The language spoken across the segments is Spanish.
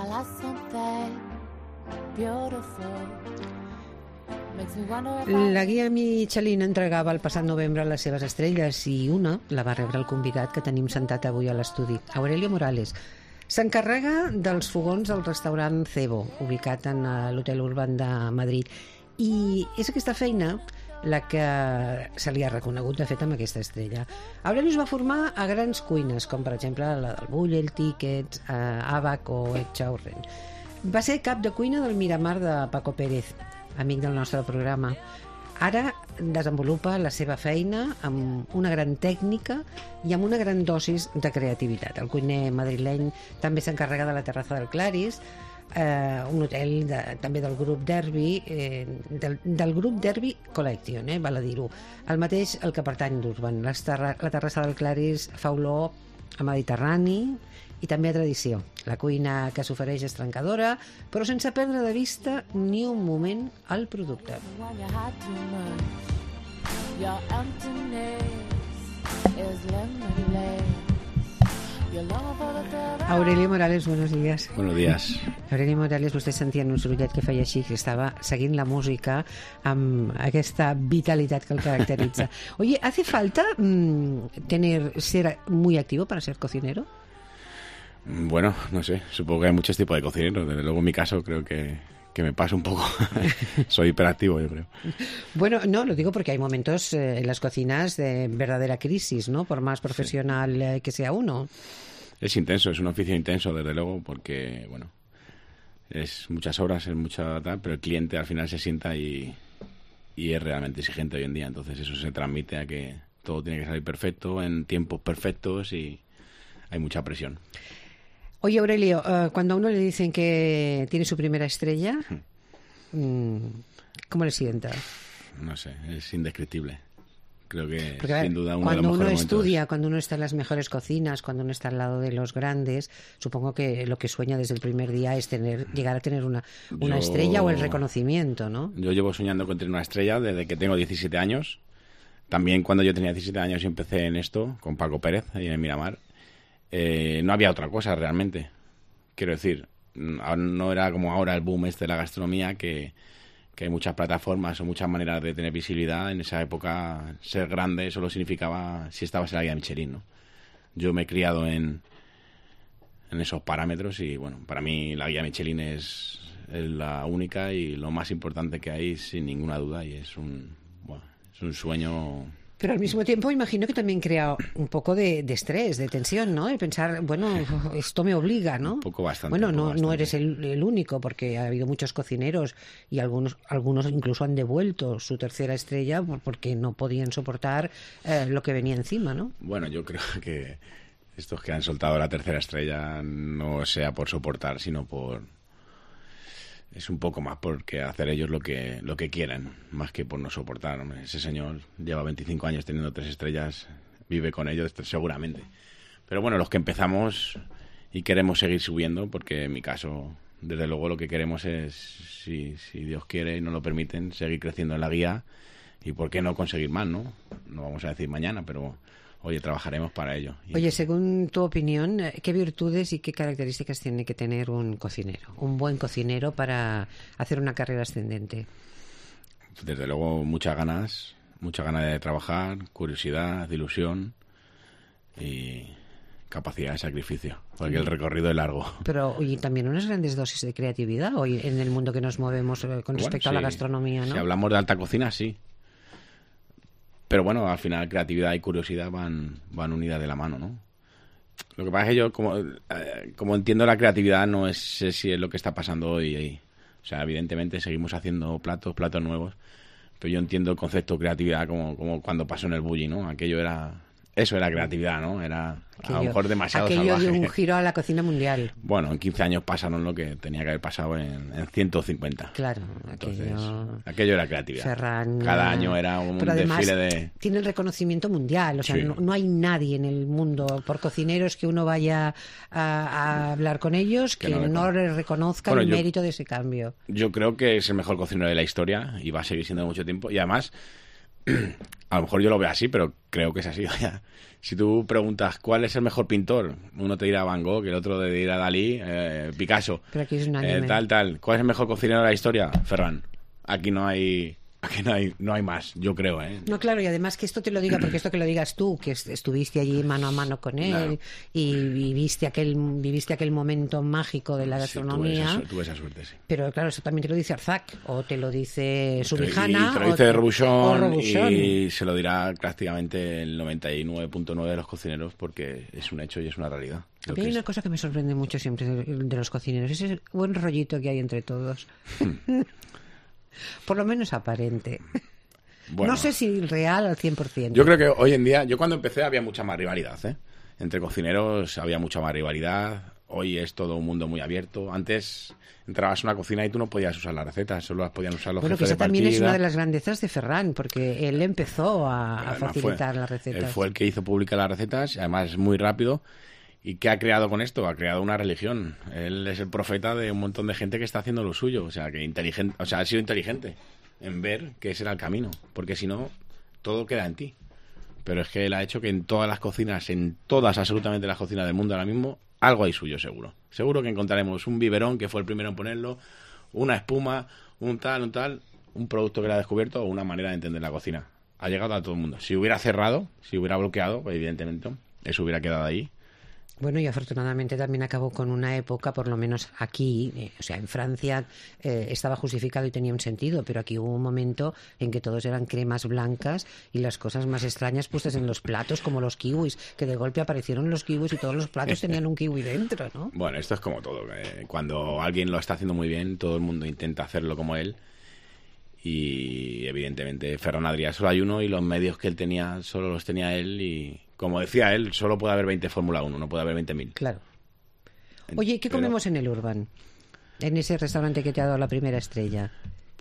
La guia Michelin entregava el passat novembre les seves estrelles i una la va rebre el convidat que tenim sentat avui a l'estudi, Aurelio Morales. S'encarrega dels fogons del restaurant Cebo, ubicat en l'Hotel Urban de Madrid. I és aquesta feina la que se li ha reconegut, de fet, amb aquesta estrella. Aurelio es va formar a grans cuines, com per exemple la del Bull, el Ticket, Abac o Echaurren. Va ser cap de cuina del Miramar de Paco Pérez, amic del nostre programa. Ara desenvolupa la seva feina amb una gran tècnica i amb una gran dosis de creativitat. El cuiner madrileny també s'encarrega de la terrassa del Claris, un hotel també del grup Derby, del grup Derby Collection, val a dir-ho. El mateix el que pertany d'Urban. La terrassa del Claris fa olor a Mediterrani i també a tradició. La cuina que s'ofereix és trencadora, però sense perdre de vista ni un moment el producte. Aurelio Morales, buenos días. Buenos días. Aurelio Morales, vostè sentia un sorollet que feia així, que estava seguint la música amb aquesta vitalitat que el caracteritza. Oye, ¿hace falta ser muy activo para ser cocinero? Bueno, no sé, supongo que hay muchos tipos de cocineros. Desde luego en mi caso creo que me pasa un poco. Soy hiperactivo, yo creo. Bueno, no, lo digo porque hay momentos en las cocinas de verdadera crisis, ¿no? Por más profesional que sea uno. Es intenso, es un oficio intenso, desde luego, porque, bueno, es muchas horas, es mucha tal, pero el cliente al final se sienta y es realmente exigente hoy en día. Entonces eso se transmite a que todo tiene que salir perfecto, en tiempos perfectos y hay mucha presión. Oye, Aurelio, cuando a uno le dicen que tiene su primera estrella, ¿cómo le sienta? No sé, es indescriptible. Creo que porque, sin duda cuando uno estudia, cuando uno está en las mejores cocinas, cuando uno está al lado de los grandes, supongo que lo que sueña desde el primer día es llegar a tener una estrella o el reconocimiento, ¿no? Yo llevo soñando con tener una estrella desde que tengo 17 años. También cuando yo tenía 17 años y empecé en esto, con Paco Pérez, ahí en el Miramar. No había otra cosa realmente. Quiero decir, no era como ahora el boom de la gastronomía, que hay muchas plataformas o muchas maneras de tener visibilidad. En esa época ser grande solo significaba si estabas en la guía Michelin, ¿no? Yo me he criado en esos parámetros y bueno, para mí la guía Michelin es la única y lo más importante que hay, sin ninguna duda, y es un sueño. Pero al mismo tiempo imagino que también crea un poco de estrés, de tensión, ¿no? El pensar, bueno, esto me obliga, ¿no? Un poco bastante. Bueno, bastante. No eres el único, porque ha habido muchos cocineros y algunos incluso han devuelto su tercera estrella porque no podían soportar lo que venía encima, ¿no? Bueno, yo creo que estos que han soltado la tercera estrella no sea por soportar, sino por... Es un poco más porque hacer ellos lo que quieran, más que por no soportar. Hombre, ese señor lleva 25 años teniendo 3 estrellas, vive con ellos seguramente. Pero bueno, los que empezamos y queremos seguir subiendo, porque en mi caso, desde luego lo que queremos es, si Dios quiere y nos lo permiten, seguir creciendo en la guía y por qué no conseguir más, ¿no? No vamos a decir mañana, pero... Oye, trabajaremos para ello. Oye, según tu opinión, ¿qué virtudes y qué características tiene que tener un cocinero, un buen cocinero para hacer una carrera ascendente? Desde luego, muchas ganas de trabajar, curiosidad, ilusión y capacidad de sacrificio, porque el recorrido es largo. Pero y también unas grandes dosis de creatividad hoy en el mundo que nos movemos con respecto a la gastronomía, ¿no? Si hablamos de alta cocina, sí. Pero bueno, al final creatividad y curiosidad van unidas de la mano, ¿no? Lo que pasa es que yo, como entiendo la creatividad, no sé si es lo que está pasando hoy ahí. O sea, evidentemente seguimos haciendo platos nuevos, pero yo entiendo el concepto de creatividad como cuando pasó en el Bulli, ¿no? Eso era creatividad, ¿no? Era a lo mejor demasiado salvaje. Aquello dio un giro a la cocina mundial. Bueno, en 15 años pasaron lo que tenía que haber pasado en 150. Claro. Entonces, aquello era creatividad. Ferran, cada año era un desfile de... tiene el reconocimiento mundial. O sea, sí. no hay nadie en el mundo, por cocineros, que uno vaya a hablar con ellos que no le reconozca el mérito de ese cambio. Yo creo que es el mejor cocinero de la historia y va a seguir siendo mucho tiempo. Y además... A lo mejor yo lo veo así, pero creo que es así. Vaya. Si tú preguntas cuál es el mejor pintor, uno te dirá Van Gogh, el otro te dirá Dalí, Picasso. Pero aquí es un anime. Tal. ¿Cuál es el mejor cocinero de la historia? Ferran. Aquí no hay más, yo creo, ¿eh? No, claro, y además que esto te lo diga, porque esto que lo digas tú, que estuviste allí mano a mano con él, claro, y viviste aquel momento mágico de la gastronomía. Sí, tuve esa suerte, sí. Pero claro, eso también te lo dice Arzac, o te lo dice Subijana, y te lo dice Robuchon, y se lo dirá prácticamente el 99.9 de los cocineros, porque es un hecho y es una realidad. A mí hay una cosa que me sorprende mucho siempre de los cocineros, ese buen rollito que hay entre todos. Por lo menos aparente. Bueno, no sé si real al 100%. Yo creo que hoy en día, yo cuando empecé había mucha más rivalidad, ¿eh? Entre cocineros había mucha más rivalidad. Hoy es todo un mundo muy abierto. Antes entrabas a una cocina y tú no podías usar las recetas, solo las podían usar los jefes de partida. Bueno, que esa también es una de las grandezas de Ferran, porque él empezó a facilitar las recetas. Él fue el que hizo públicas las recetas, además muy rápido. ¿Y qué ha creado con esto? Ha creado una religión. Él es el profeta de un montón de gente que está haciendo lo suyo. O sea, ha sido inteligente en ver que ese era el camino. Porque si no, todo queda en ti. Pero es que él ha hecho que en todas las cocinas, absolutamente las cocinas del mundo ahora mismo, algo hay suyo seguro. Seguro que encontraremos un biberón, que fue el primero en ponerlo, una espuma, un producto que él ha descubierto o una manera de entender la cocina. Ha llegado a todo el mundo. Si hubiera cerrado, si hubiera bloqueado, pues evidentemente, eso hubiera quedado ahí. Bueno, y afortunadamente también acabó con una época, por lo menos aquí, o sea, en Francia estaba justificado y tenía un sentido, pero aquí hubo un momento en que todos eran cremas blancas y las cosas más extrañas puestas en los platos, como los kiwis, que de golpe aparecieron los kiwis y todos los platos tenían un kiwi dentro, ¿no? Bueno, esto es como todo. Cuando alguien lo está haciendo muy bien, todo el mundo intenta hacerlo como él. Y evidentemente Ferran Adrià solo hay uno y los medios que él tenía solo los tenía él y, como decía él, solo puede haber 20 Fórmula 1, no puede haber 20.000. Claro. Oye, ¿qué comemos en el Urban? En ese restaurante que te ha dado la primera estrella.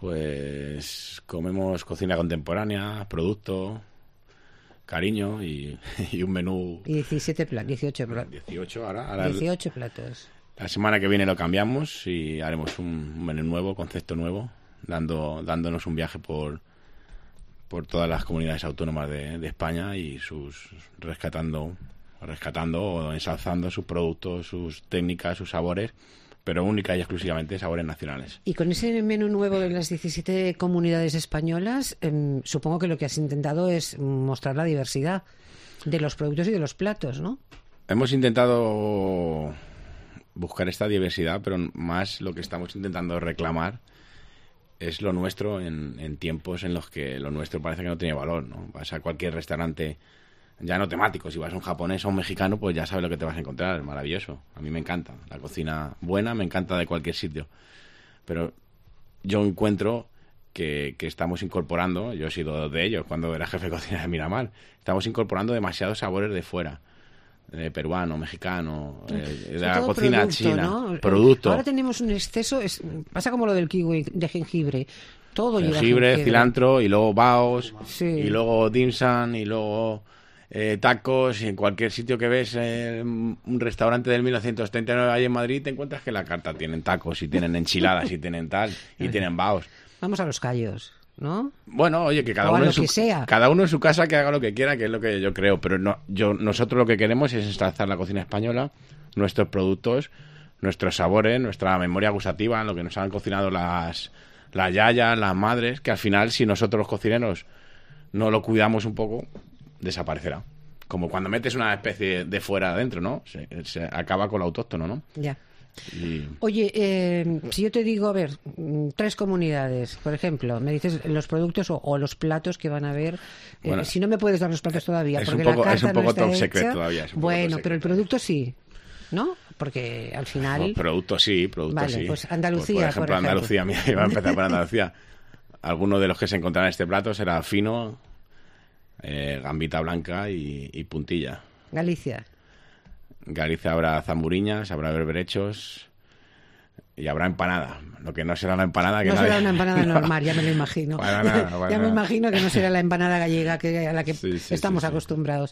Pues comemos cocina contemporánea, producto, cariño y un menú. Y 18 platos. 18 ahora 18 platos. La semana que viene lo cambiamos y haremos un menú nuevo, concepto nuevo, dándonos un viaje por todas las comunidades autónomas de España y rescatando o ensalzando sus productos, sus técnicas, sus sabores, pero única y exclusivamente sabores nacionales. Y con ese menú nuevo de las 17 comunidades españolas, supongo que lo que has intentado es mostrar la diversidad de los productos y de los platos, ¿no? Hemos intentado buscar esta diversidad, pero más lo que estamos intentando reclamar es lo nuestro en tiempos en los que lo nuestro parece que no tiene valor, ¿no? Vas a cualquier restaurante, ya no temático, si vas a un japonés o un mexicano, pues ya sabes lo que te vas a encontrar, maravilloso. A mí me encanta la cocina buena, me encanta de cualquier sitio. Pero yo encuentro que estamos incorporando, yo he sido de ellos cuando era jefe de cocina de Miramar, estamos incorporando demasiados sabores de fuera. Peruano, mexicano, de la cocina producto, china, ¿no? Producto. Ahora tenemos un exceso, pasa como lo del kiwi de jengibre, todo lleva jengibre, cilantro y luego baos, sí. Y luego dim sum y luego tacos, y en cualquier sitio que ves un restaurante del 1939 ahí en Madrid te encuentras que la carta tienen tacos y tienen enchiladas y tienen tal y tienen baos. Vamos a los callos, ¿no? Bueno, oye, que cada uno en su casa que haga lo que quiera, que es lo que yo creo, pero nosotros lo que queremos es ensalzar la cocina española, nuestros productos, nuestros sabores, nuestra memoria gustativa, lo que nos han cocinado las yayas, las madres, que al final si nosotros los cocineros no lo cuidamos un poco, desaparecerá. Como cuando metes una especie de fuera adentro, ¿no? Se acaba con lo autóctono, ¿no? Ya. Oye, si yo te digo, a ver, 3 comunidades, por ejemplo, me dices los productos o los platos que van a haber. Bueno, si no me puedes dar los platos todavía, porque la carta es un poco no está top hecha. Secret todavía. Bueno, pero el producto sí, ¿no? Porque al final... Pues producto sí. Vale, pues Andalucía, por ejemplo. Andalucía, mira, iba a empezar por Andalucía. Algunos de los que se encontrarán en este plato será fino, gambita blanca y puntilla. Galicia habrá zamburiñas, habrá berberechos y habrá empanada. Lo que no será la empanada que no será una empanada normal, ya me lo imagino. Ya me imagino que no será la empanada gallega a la que estamos acostumbrados.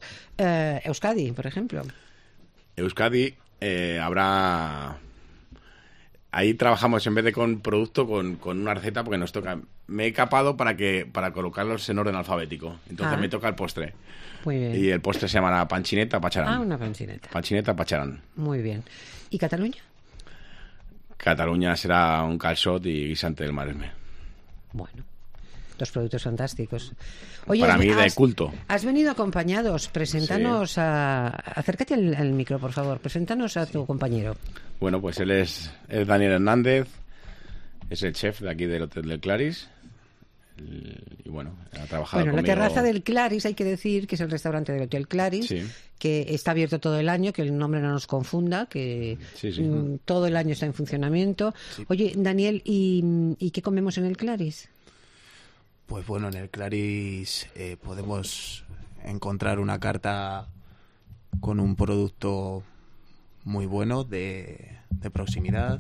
Euskadi, por ejemplo. Euskadi habrá ahí trabajamos en vez de con producto, con una receta, porque nos toca. Me he capado para colocarlos en orden alfabético. Entonces me toca el postre. Muy bien. Y el postre se llamará panchineta pacharán. Una panchineta. Panchineta pacharán. Muy bien. ¿Y Cataluña? Cataluña será un calçot y guisante del Maresme. Bueno, dos productos fantásticos. Oye, para mí de culto. Has venido acompañados. Preséntanos acércate al micro, por favor. Preséntanos a tu compañero. Bueno, pues él es Daniel Hernández, es el chef de aquí del Hotel del Claris. Y bueno, ha trabajado conmigo. La terraza del Claris, hay que decir que es el restaurante del Hotel Claris, que está abierto todo el año, que el nombre no nos confunda, que todo el año está en funcionamiento. Sí. Oye, Daniel, ¿y qué comemos en el Claris? Pues bueno, en el Claris podemos encontrar una carta con un producto muy bueno de proximidad.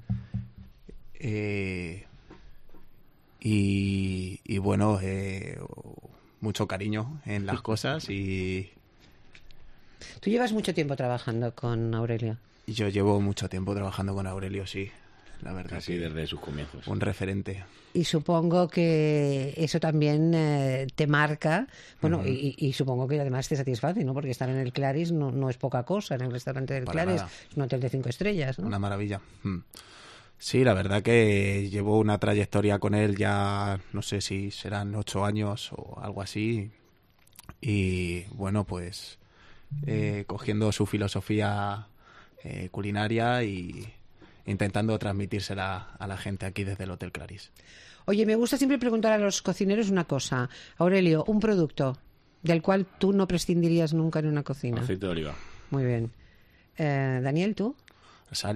Y bueno, mucho cariño en las cosas y... ¿Tú llevas mucho tiempo trabajando con Aurelio? Yo llevo mucho tiempo trabajando con Aurelio, sí, la verdad. Casi desde sus comienzos. Un referente. Y supongo que eso también te marca, bueno, y supongo que además te satisface, ¿no? Porque estar en el Claris no es poca cosa, en el restaurante del Claris, es un hotel de 5 estrellas, ¿no? Una maravilla. Sí, la verdad que llevo una trayectoria con él ya, no sé si serán 8 años o algo así. Y bueno, pues cogiendo su filosofía culinaria y intentando transmitírsela a la gente aquí desde el Hotel Claris. Oye, me gusta siempre preguntar a los cocineros una cosa. Aurelio, un producto del cual tú no prescindirías nunca en una cocina. Aceite de oliva. Muy bien. Daniel, ¿tú? Sal.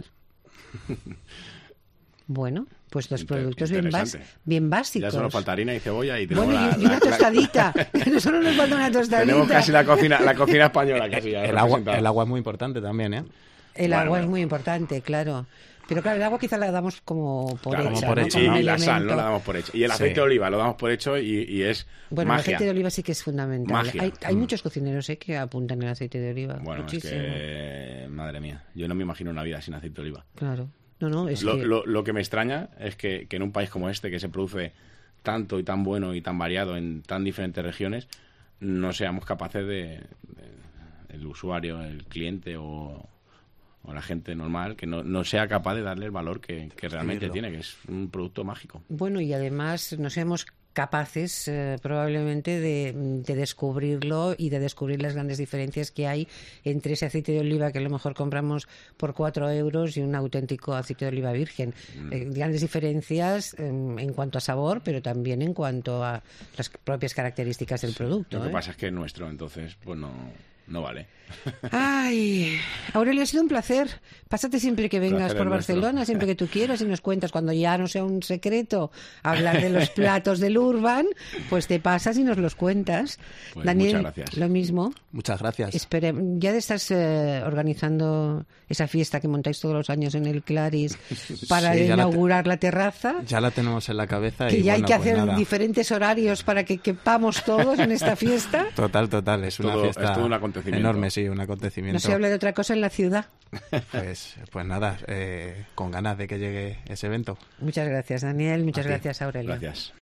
Bueno, pues dos productos bien básicos. Ya solo falta harina y cebolla y tenemos y una tostadita. No solo nos falta una tostadita. Tenemos casi la cocina española casi. El agua es muy importante también, ¿eh? El agua es muy importante, claro. Pero claro, el agua quizá la damos como por hecha. Por hecha, ¿no? Y la sal no la damos por hecha. Y el aceite de oliva lo damos por hecho y es bueno, magia. El aceite de oliva sí que es fundamental. Hay muchos cocineros que apuntan el aceite de oliva. Bueno, muchísimo. Es que, madre mía, yo no me imagino una vida sin aceite de oliva. Claro. No, es lo que me extraña es que en un país como este, que se produce tanto y tan bueno y tan variado en tan diferentes regiones, no seamos capaces el usuario, el cliente o la gente normal, que no sea capaz de darle el valor que realmente tiene, que es un producto mágico. Bueno, y además no seamos capaces probablemente de descubrirlo y de descubrir las grandes diferencias que hay entre ese aceite de oliva que a lo mejor compramos por 4 euros y un auténtico aceite de oliva virgen. Grandes diferencias en cuanto a sabor, pero también en cuanto a las propias características del producto. Lo que pasa es que es nuestro, entonces pues no vale. Ay, Aurelio, ha sido un placer. Pásate siempre que vengas por Barcelona, siempre que tú quieras, y nos cuentas cuando ya no sea un secreto hablar de los platos del Urban, pues te pasas y nos los cuentas. Pues Daniel, muchas gracias. Lo mismo. Muchas gracias. Ya estás organizando esa fiesta que montáis todos los años en el Claris para inaugurar la terraza. Ya la tenemos en la cabeza. Que y ya bueno, hay que pues hacer diferentes horarios para que quepamos todos en esta fiesta. Total. Es una fiesta es todo un acontecimiento. enorme, sí, un acontecimiento. No se habla de otra cosa en la ciudad. Pues nada, con ganas de que llegue ese evento. Muchas gracias, Daniel. Muchas gracias, Aurelio. Gracias.